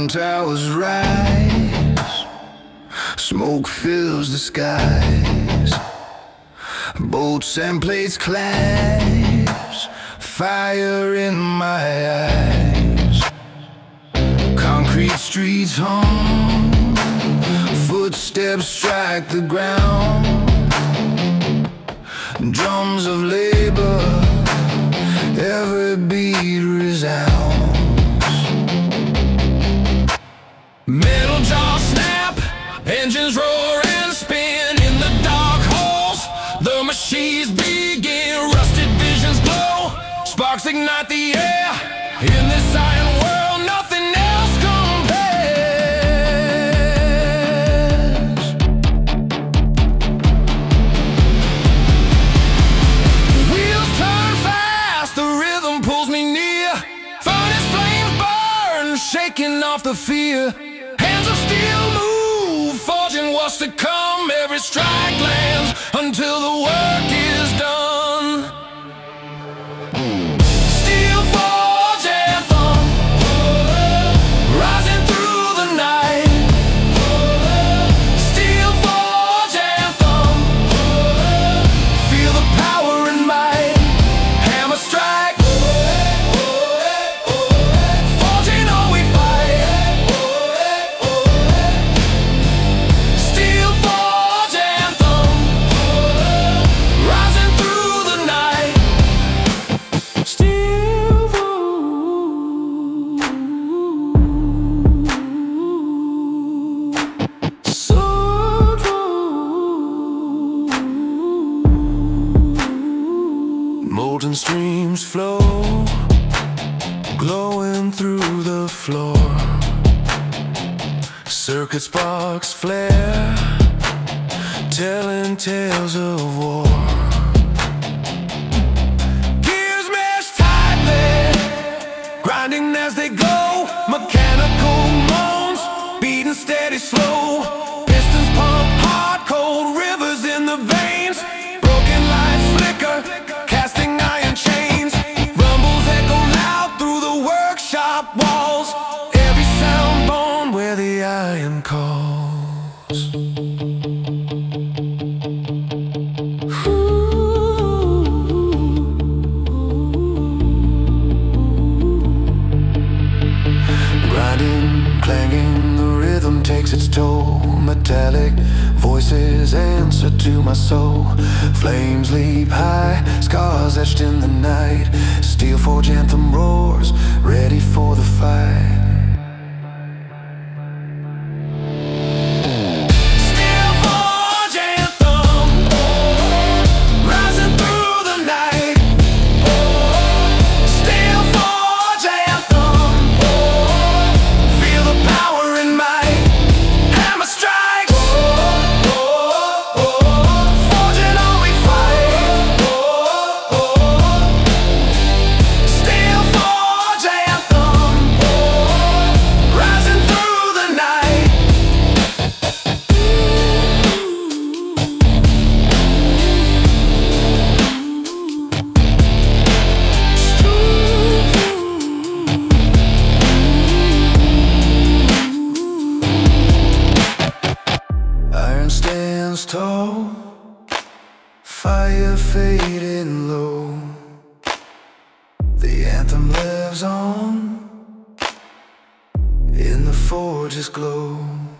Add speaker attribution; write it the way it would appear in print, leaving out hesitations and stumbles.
Speaker 1: iron towers rise, smoke fills the skies, bolts and plates clash, fire in my eyes. Concrete streets hum, footsteps strike the ground, drums of labor, every beat resounds. Metal jaws snap, engines roar and spin in the dark halls. The machines begin, rusted visions glow, sparks ignite the air. In this iron world, nothing else compares. Wheels turn fast, the rhythm pulls me near. Furnace flames burn, shaking off the fear. Hands of steel move, forging what's to come. Every strike lands until the work is done. Steel forge anthem, rising through the night. Steel forge anthem, feel the power and might. Hammer strike, forging all we fight. Steel forge anthem, rising through the night. Steel forge, sword road. Molten streams flow, glowing through the floor. Circuit sparks flare, telling tales of war. Gears mesh tightly, grinding as they go. Mechanical moans, beating steady slow. Pistons pump hard, cold rivers in the veins. Broken lights flicker, casting iron chains. Rumbles echo loud through the workshop walls. Every sound born where the iron calls. Grinding, clanging, the rhythm takes its toll. Metallic voices answer to my soul. Flames leap high, scars etched in the night. Steel forge anthem roars, ready for the fight. Steel forge anthem, rising through the night. Steel forge anthem, feel the power in might. Hammer strike, forging all we fight. Steel forge anthem, rising through the night. Iron stands tall, fire fading low. The anthem lives on in the forge's glow.